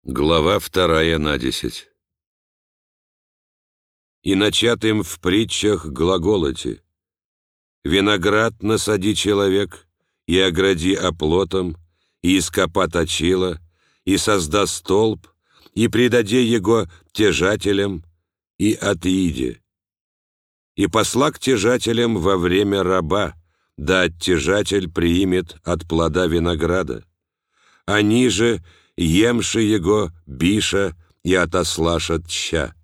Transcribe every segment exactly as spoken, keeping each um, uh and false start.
Глава вторая на десять. «И начатым в притчах глаголоти: виноград насади человек, и огради оплотом, и ископа точила, и созда столб, и предаде его тяжателям, и отъиде. И посла к тяжателям во время раба, да оттяжатель приимет от плода винограда. Они же, емши его, биша, и отослаша тща.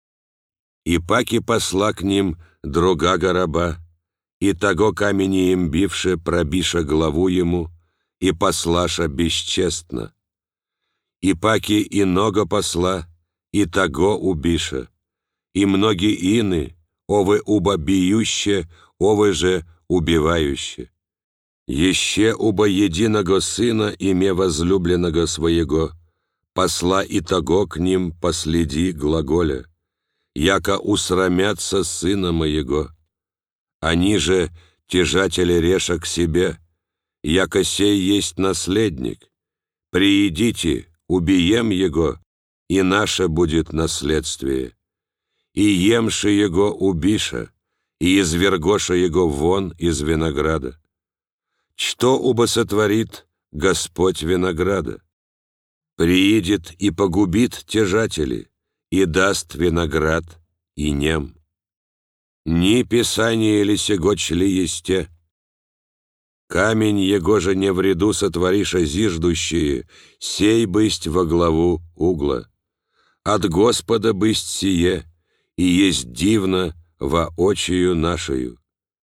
И паки посла к ним другага раба, и того камени им бивше пробиша главу ему, и послаша бесчестно. И паки иного посла, и того убиша, и многие ины, овы уба биюще, овы же убивающе. Еще уба единого сына, име возлюбленного своего, посла и того к ним последи глаголя, яко усрамятся сына моего. Они же тяжатели реша к себе, яко сей есть наследник. Приидите, убием его, и наше будет наследствие. И емши его убиша, и извергоша его вон из винограда. Что убо сотворит Господь винограда? Приидет и погубит тяжатели, и даст виноград и нем. Ни писание ли сего чли есте? Камень его же не в ряду сотвориша зиждущие, сей бысть во главу угла. От Господа бысть сие, и есть дивно во очию нашою.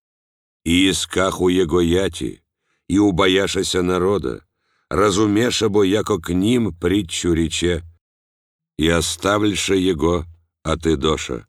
И искаху его яти, и убояшася народа, разумеша бо, яко к ним притчу рече, и оставльша его от Идоша.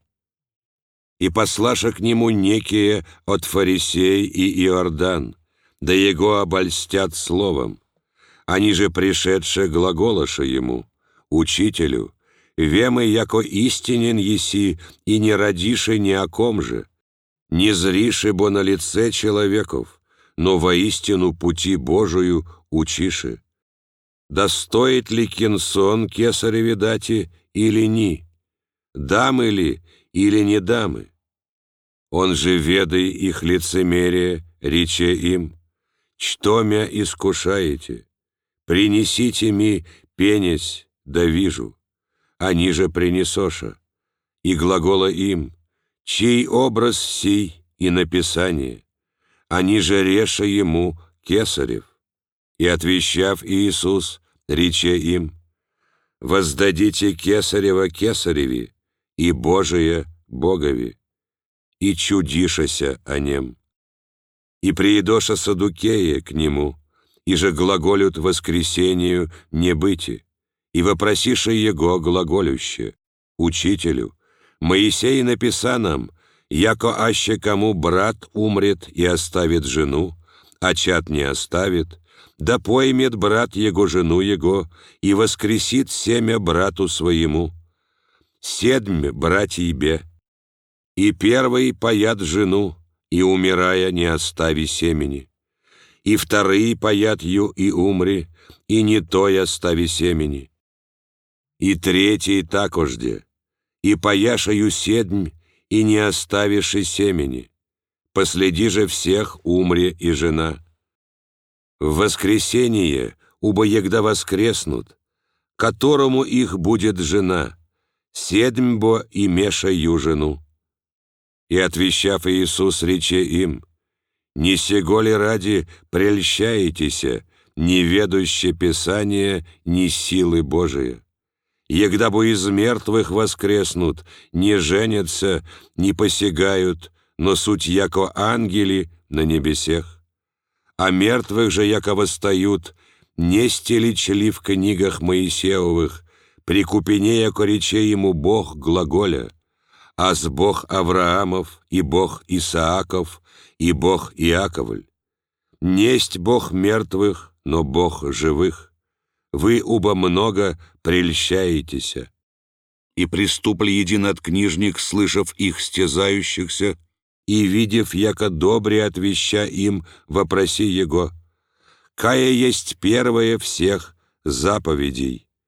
И послаша к нему некие от фарисей и Иордан, да его обольстят словом. Они же пришедшие глаголоша ему: учителю, вемы, яко истинен еси, и не родиши ни о ком же, не зриши бо на лице человеков, но воистину пути Божию учиши. Достоит ли кинсон кесареве дати или ни? Дамы ли или не дамы? Он же, ведай их лицемерие, рече им: что мя искушаете? Принесите ми пенесь, да вижу. Они же принесоша. И глагола им: чей образ сей и написание? Они же реша ему кесарев. И отвещав Иисус, рече им: воздадите кесарева кесареви, и Божие Богови. И чудишася о нем. И приидоша садукея к нему, и же глаголют воскресению не быти, и вопросиша его глаголюще: учителю, Моисей написа нам, яко аще кому брат умрет и оставит жену, а чад не оставит, да поймет брат его жену его и воскресит семя брату своему. Седмь братья бе, и первый паят жену, и, умирая, не остави семени, и вторые паят ю, и умри, и не той остави семени, и третий такожде, и паяшаю седмь, и не оставишь и семени, последи же всех умре и жена. В воскресение, убо егда воскреснут, которому их будет жена, седмь бо и мешаю жену. И отвещав Иисус, рече им: не сего ли ради прельщаетеся, не ведуще Писания, ни силы Божия? Егда бы из мертвых воскреснут, не женятся, не посягают, но суть яко ангели на небесех. А мертвых же яко восстают, не стеличли в книгах Моисеевых, при купине яко рече ему Бог глаголя: аз Бог Авраамов, и Бог Исааков, и Бог Иаковль. Несть Бог мертвых, но Бог живых. Вы уба много прельщаетеся. И приступли един от книжник, слышав их стезающихся, и, видев, яко добре отвеща им, вопроси его: кая есть первое всех заповедей?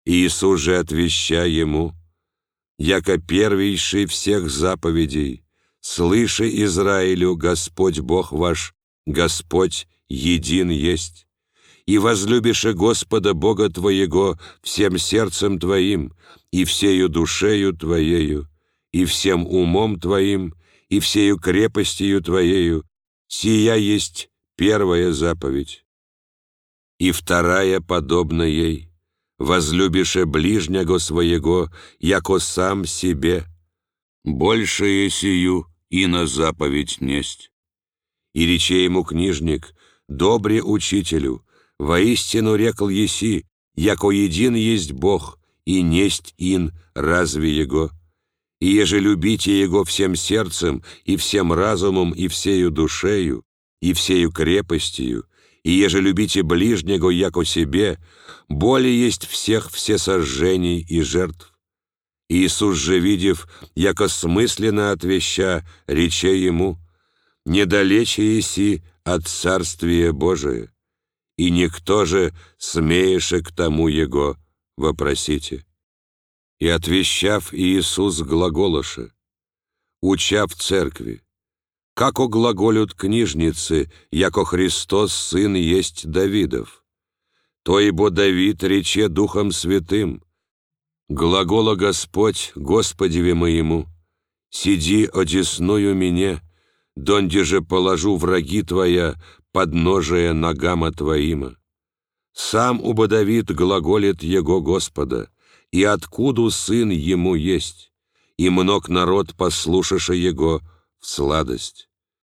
Иисус же отвеща ему: яко первейший всех заповедей, слыши, Израилю, Господь Бог ваш, Господь един есть, и возлюбиши Господа Бога твоего всем сердцем твоим, и всею душею твоею, и всем умом твоим, и всею крепостью твоею, сия есть первая заповедь. И вторая подобна ей: возлюбише ближнего своего, яко сам себе. Большее сию и на заповедь несть. И рече ему книжник: добре учителю, воистину рекл еси, яко един есть Бог, и несть ин разве Его. И еже любите Его всем сердцем, и всем разумом, и всею душею, и всею крепостью, и еже любите ближнего, яко себе, более есть всех всесожжений и жертв. Иисус же, видев, яко смысленно отвеща, рече ему: недалече еси от Царствия Божия, и никто же смееше к тому Его вопросите. И отвещав Иисус глаголоше, уча в церкви: како глаголют книжницы, яко Христос Сын есть Давидов, то ибо Давид рече Духом Святым: глагола Господь Господеве моему: сиди одесную меня, донде же положу враги твоя подножие ногама твоима. Сам убо Давид глаголит Его Господа, и откуда Сын ему есть, и мног народ послушаше Его в сладость.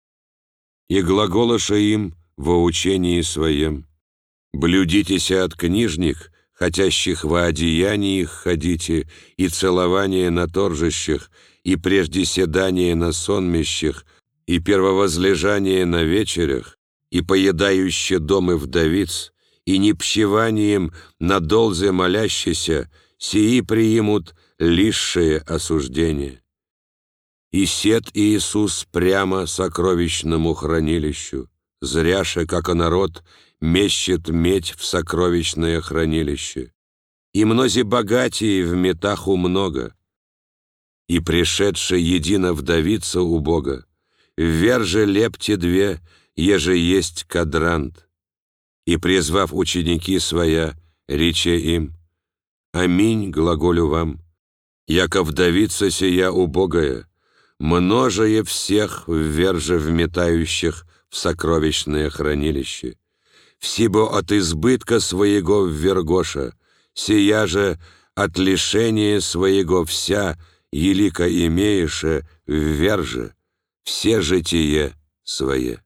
И глаголоша им во учении своем: блюдитеся от книжник, хотящих во одеяниях ходите, и целование на торжищах, и прежде седание на сонмищах, и первовозлежание на вечерях, и поедающие домы вдовиц, и непщеванием на долзе молящийся, сии приимут лишшее осуждение. И сед Иисус прямо сокровищному хранилищу, зряше, как народ мещет медь в сокровищное хранилище, и мнози богатии в метаху много. И пришедше едино вдовица у Бога, вверже лепте две, еже есть кадрант. И, призвав ученики своя, рече им: аминь глаголю вам, яко вдовица сия убогая, множее всех вверже вметающих в сокровищное хранилище, всибо от избытка своего ввергоша, сия же от лишения своего вся, елико имееше, вверже все житие свое.